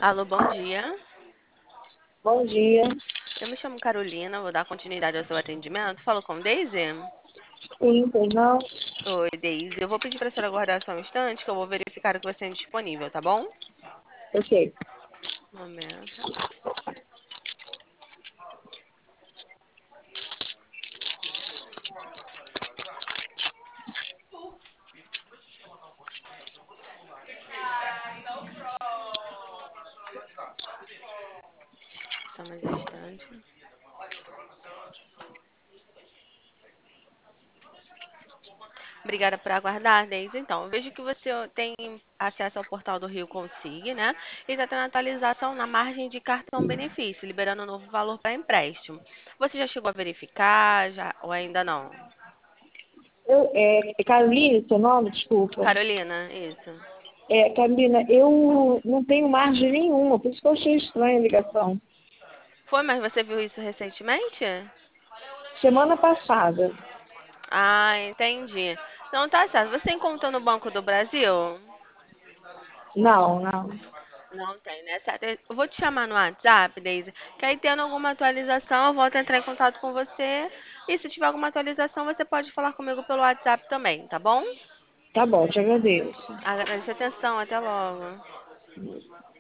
Alô, bom dia. Bom dia. Eu me chamo Carolina, vou dar continuidade ao seu atendimento. Falo com Daisy? Sim, pois não? Oi, Daisy. Eu vou pedir para a senhora aguardar só um instante que eu vou verificar o que você tem disponível, tá bom? Ok. Um momento. Só mais um instante. Obrigada por aguardar, Daisy. Então, eu vejo que você tem acesso ao portal do Rio Consigne, né? E está tendo atualização na margem de cartão benefício, liberando um novo valor para empréstimo. Você já chegou a verificar, ou ainda não? Caroline, seu nome? Desculpa. Carolina, isso. Carolina, eu não tenho margem nenhuma, por isso que eu achei estranha a ligação. Foi, mas você viu isso recentemente? Semana passada. Ah, entendi. Não tá certo. Você tem conta no Banco do Brasil? Não, não. Não tem, né? Certo. Eu vou te chamar no WhatsApp, Daisy, que aí tendo alguma atualização, eu volto a entrar em contato com você. E se tiver alguma atualização, você pode falar comigo pelo WhatsApp também, tá bom? Tá bom, te agradeço. Agradeço a atenção. Até logo.